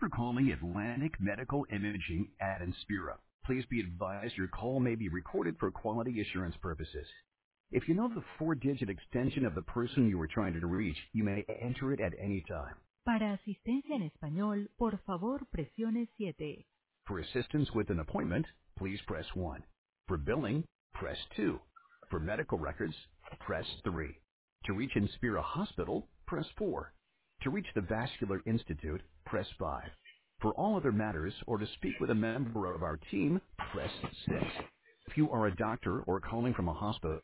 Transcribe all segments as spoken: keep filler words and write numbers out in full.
for calling Atlantic Medical Imaging at Inspira. Please be advised your call may be recorded for quality assurance purposes. If you know the four-digit extension of the person you are trying to reach, you may enter it at any time. Para asistencia en español, por favor presione siete. For assistance with an appointment, please press one. For billing, press two. For medical records, press three. To reach Inspira Hospital, press four. To reach the Vascular Institute, press five. For all other matters or to speak with a member of our team, press six. If you are a doctor or calling from a hospital,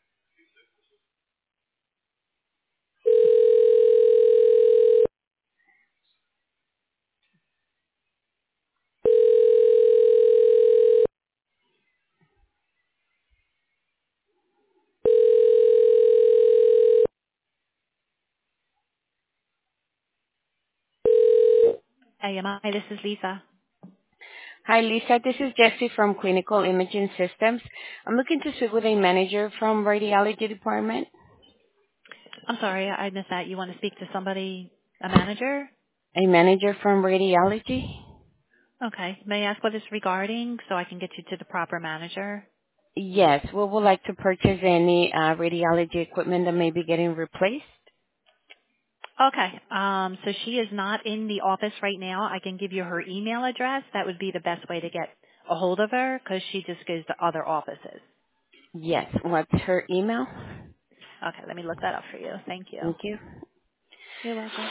A M I, this is Lisa. Hi, Lisa. This is Jessie from Clinical Imaging Systems. I'm looking to speak with a manager from radiology department. I'm sorry, I missed that. You want to speak to somebody, a manager? A manager from radiology? Okay. May I ask what it's regarding so I can get you to the proper manager? Yes. We would like to purchase any uh, radiology equipment that may be getting replaced. Okay. Um, so she is not in the office right now. I can give you her email address. That would be the best way to get a hold of her because she just goes to other offices. Yes. What's her email? Okay, let me look that up for you. Thank you. Thank you. You're welcome.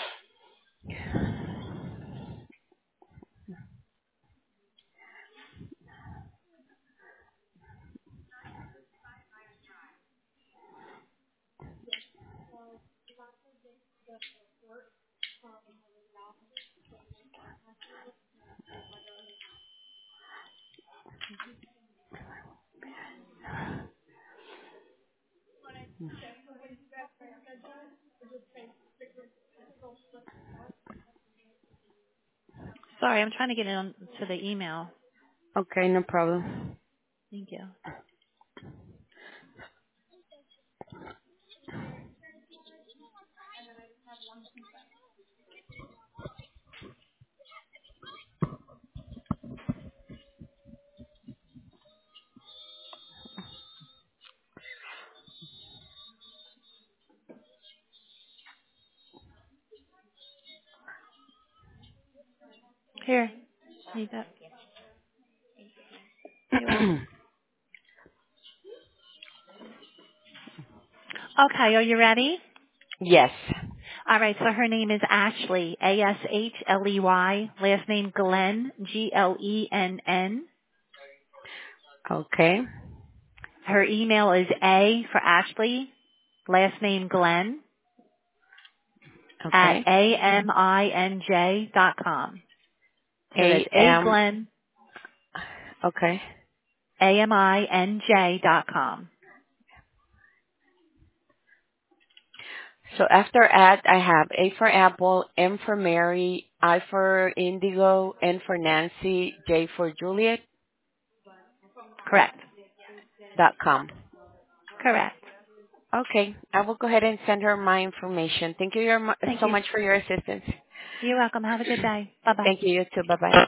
Sorry, I'm trying to get in to the email. Okay, no problem. Thank you. Here. Need that. You're welcome. Okay, are you ready? Yes. All right, so her name is Ashley, A S H L E Y, last name Glenn, G L E N N. Okay. Her email is A for Ashley, last name Glenn, at Okay. A M I N J dot com. So that's A A M. Glenn, Okay. A M I N J dot com. So after at, I have A for Apple, M for Mary, I for Indigo, N for Nancy, J for Juliet, Correct. dot com. Correct. Okay. I will go ahead and send her my information. Thank you your mu- Thank so you. much for your assistance. You're welcome. Have a good day. Bye-bye. Thank you. You too. Bye-bye.